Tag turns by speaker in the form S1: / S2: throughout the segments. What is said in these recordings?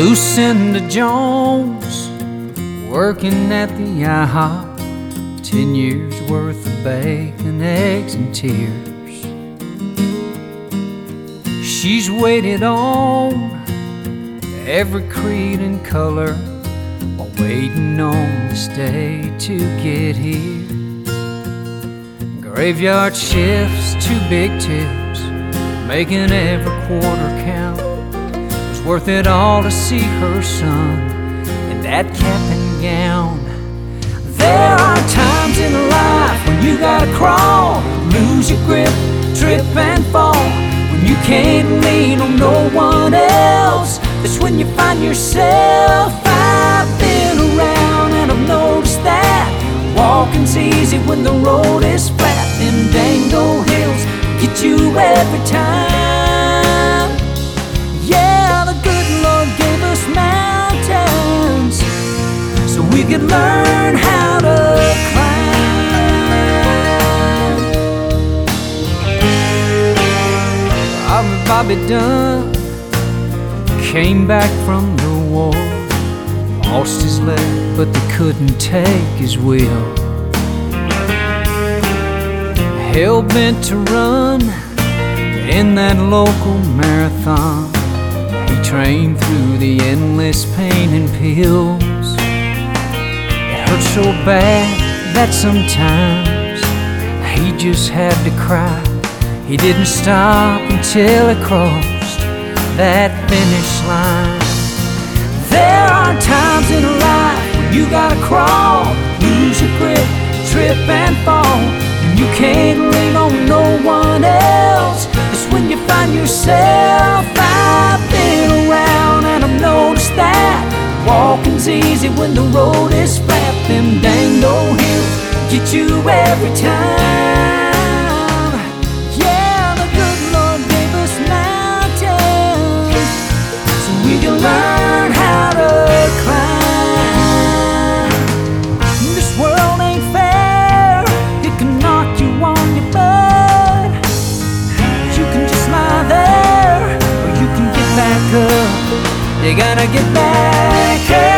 S1: Lucinda Jones, working at the IHOP, 10 years worth of bacon, eggs, and tears. She's waited on every creed and color while waiting on this day to get here. Graveyard shifts, 2 big tips, making every quarter count. It was worth it all to see her son in that cap and gown. There are times in life when you gotta crawl, lose your grip, trip and fall. When you can't lean on no one else, that's when you find yourself. I've been around and I've noticed that walking's easy when the road is flat. Them dang old hills get you every time. Yeah, the good Lord gave us mountains so we could learn how to climb. Bobby Dunn came back from the war, lost his leg, but they couldn't take his will. Hell-bent to run in that local marathon, he trained through the endless pain and pills. It hurt so bad that sometimes he just had to cry. He didn't stop until he crossed that finish line. There are times in life when you gotta crawl, lose your grip, trip and fall. When you can't lean on no one else, it's when you find yourself. I've been around and I've noticed that walking's easy when the road is flat. Them dang old hills get you every time. We can learn how to climb. This world ain't fair, it can knock you on your butt. You can just lie there, or you can get back up. You gotta get back up.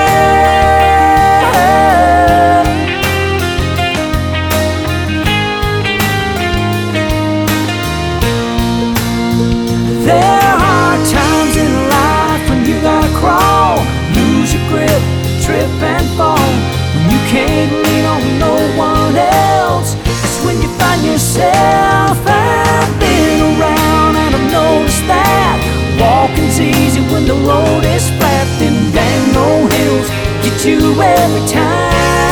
S1: There are times in life when you gotta crawl, lose your grip, trip and fall. When you can't lean on no one else, that's when you find yourself. I've been around and I've noticed that walking's easy when the road is flat. Them dang old hills get you every time.